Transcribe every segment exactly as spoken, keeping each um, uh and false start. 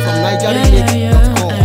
from Niger Remix dot com.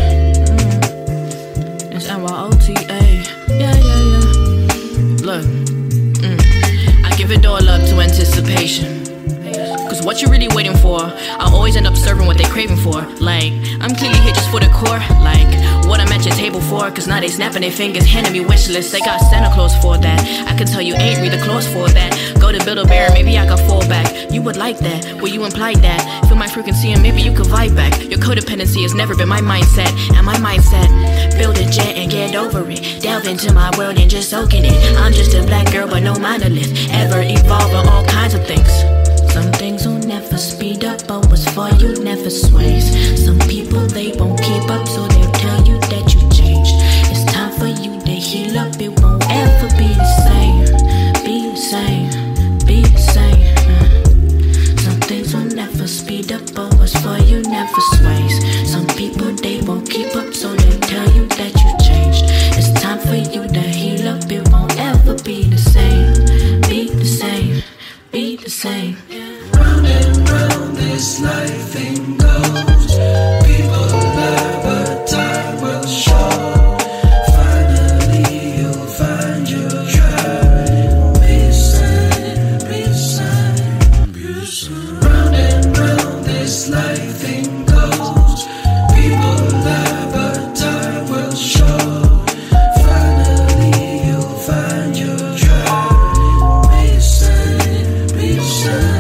It's N Y O T A. Yeah, yeah, yeah. Look, mm. I give it all up to anticipation. Cause what you really waiting for, I'll always end up serving what they craving for. Like, I'm clearly here just for the core. Like, what I'm at your table for. Cause now they snapping their fingers, handing me wish lists. They got Santa Claus for that. I can tell you ain't read the clause for that. Go to Build-A-Bear, maybe I can fall back. You would like that, well you implied that. Feel my frequency and maybe you could vibe back. Your codependency has never been my mindset. And my mindset, build a jet and get over it. Delve into my world and just soak in it. I'm just a black girl but no monolith. Ever evolving all kinds of things. Some things will never speed up, but what's for you never sways. Some people, they won't keep up, so they'll tell you that you changed. It's time for you to heal up, it won't ever be the same. Be the same, be the same. Some things will never speed up, but what's for you never sways. Some people, they won't keep up, so they'll tell you that you changed. It's time for you to heal up, it won't ever be the same. Be the same, be the same. Round and round this life thing goes. People lie, but time will show. Finally you'll find your tribe. Be the same, be the same, be the same. Round and round this life thing goes. People lie, but time will show. Finally you'll find your tribe. Be the same, be the same.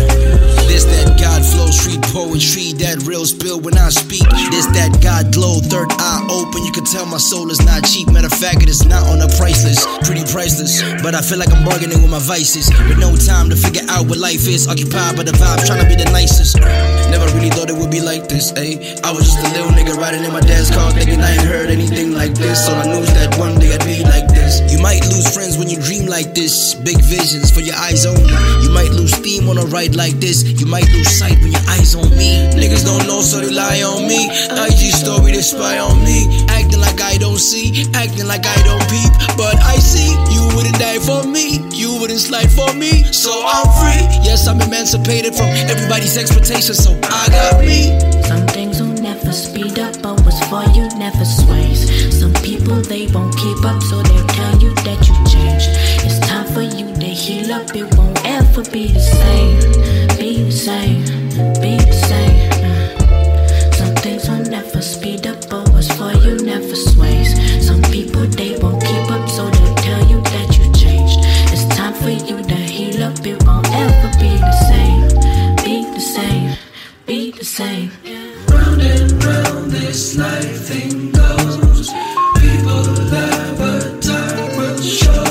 Street poetry, that real spill when I speak. This that God glow, third eye open. You can tell my soul is not cheap. Matter of fact, it is not on a price list. Pretty priceless, but I feel like I'm bargaining with my vices. With no time to figure out what life is. Occupied by the vibe, trying to be the nicest. Never really thought it would be like this, ayy. I was just a little nigga riding in my dad's car, thinking I ain't heard anything like this. So I knew that one day I'd be like this. You might lose friends when you dream like this. Big visions for your eyes only. You might lose steam on a ride like this. You might lose sight when your eyes on me. Niggas don't know, so they lie on me. I G story, they spy on me. Acting like I don't see, acting like I don't peep. But I see, you wouldn't die for me. You wouldn't slide for me. So I'm free. Yes, I'm emancipated from everybody's expectations. So I got me. Some things will never speed up, but what's for you never sways. Some people, they won't keep up, so they'll tell you that you changed. It's time for you to heal up, it won't ever be the same. Be the same, be the same. Some things will never speed up, but what's for you never sways. Some people, they won't keep up, so they'll tell you that you changed. It's time for you to heal up, it won't ever be the same. Be the same, be the same. Round and round this life thing goes. People lie, but time will show.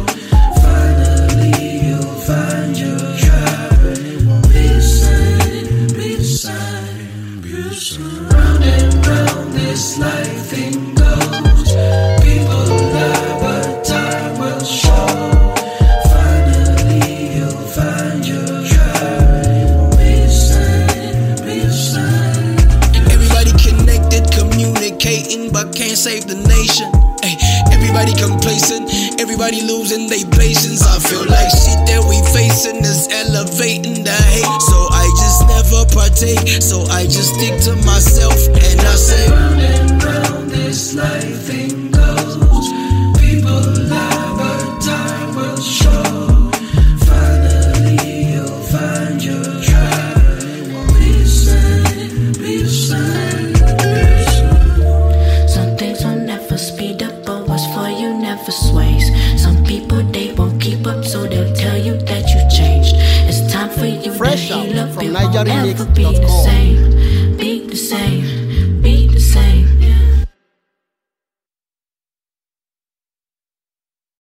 Finally you'll find your tribe. It won't be the same, be the same, be the same. Round and round this life thing goes. People lie, but time will show. Finally you'll find your tribe. It won't be the same, be the same. Everybody connected, communicating, but can't save the nation. Ay, everybody complacent, everybody losing their patience. I feel like shit that we facing is elevating the hate. So I just never partake, so I just stick to myself and I say, round and round this life thing goes. People lie, but time will show. Finally you'll find your tribe. It won't be the same, be the same, be the same. Some things will never speed up, but what's for you never sways. Some people, they won't keep up, so they'll tell you that you changed. It's time for you Fresh to out heal up, from it won't Niger Remix ever be dot the com.